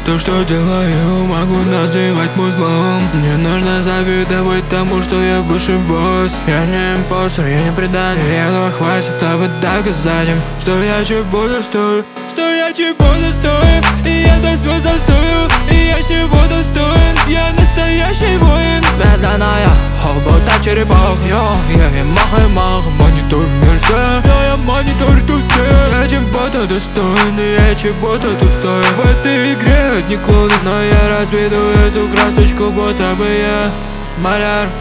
То, что делаю, могу называть музлом. Не нужно завидовать тому, что я выше вас. Я не импостер, я не предатель. Этого хватит, чтобы доказать им, что я чего-то стою. Что я чего-то стою, и я до звезд достою. И я чего-то стоин, я настоящий воин. Медленная, будто черепах, я мах, монитор мерся. Я монитор тут все. Я чего-то достоин, и я чего-то тут стою. В этой игре одни клоны, но я разведу эту красочку, будто бы я маляр.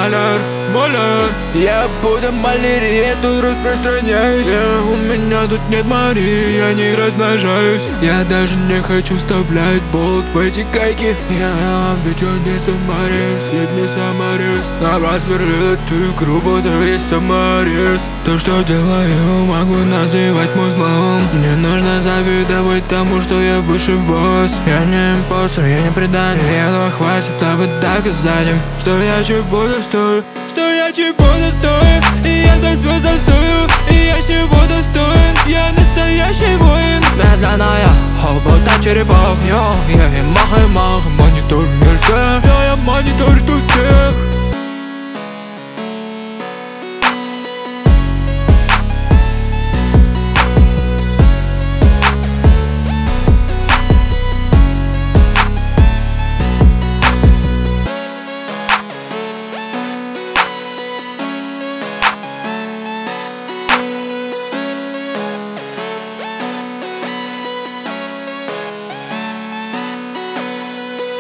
Я буду малярить, я тут распространяюсь. У меня тут нет Марии, я не размножаюсь. Я даже не хочу вставлять болт в эти гайки. Я ведь не саморез, я не саморез. На развернет игру, будто весь саморез. То, что делаю, могу называть музлом. Не нужно завидовать тому, что я выше вас. Я не импостер, я не предатель. Этого хватит, чтобы доказать им, что я чего-то стою. Что я чего-то стою, и я до звезд достою. И я чего-то стоин, я настоящий воин. Медленная, будто черепах, я мах, монитор мерся. Я монитор тут все.